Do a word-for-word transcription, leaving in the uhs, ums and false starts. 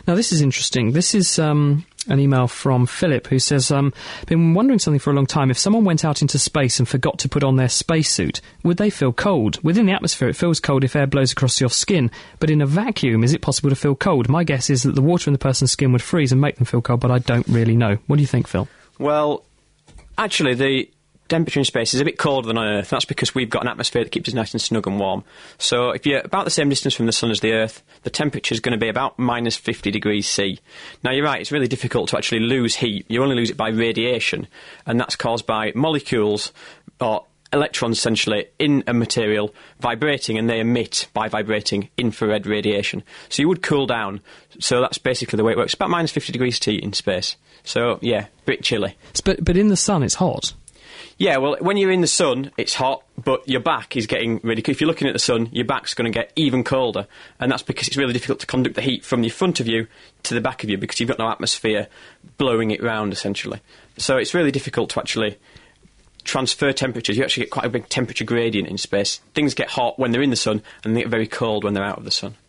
Now, this is interesting. This is um, an email from Philip who says, um, been wondering something for a long time. If someone went out into space and forgot to put on their spacesuit, would they feel cold? Within the atmosphere, it feels cold if air blows across your skin, but in a vacuum, is it possible to feel cold? My guess is that the water in the person's skin would freeze and make them feel cold, but I don't really know. What do you think, Phil? Well, actually, the temperature in space is a bit colder than on Earth. That's because we've got an atmosphere that keeps us nice and snug and warm. So if you're about the same distance from the sun as the Earth, the temperature is going to be about minus fifty degrees C. Now, you're right, it's really difficult to actually lose heat. You only lose it by radiation, and that's caused by molecules, or electrons essentially, in a material vibrating, and they emit, by vibrating, infrared radiation. So you would cool down. So that's basically the way it works. About minus fifty degrees C in space. So, yeah, a bit chilly. But, but in the sun, it's hot. Yeah, well, when you're in the sun, it's hot, but your back is getting really cold. If you're looking at the sun, your back's going to get even colder, and that's because it's really difficult to conduct the heat from the front of you to the back of you, because you've got no atmosphere blowing it round, essentially. So it's really difficult to actually transfer temperatures. You actually get quite a big temperature gradient in space. Things get hot when they're in the sun, and they get very cold when they're out of the sun.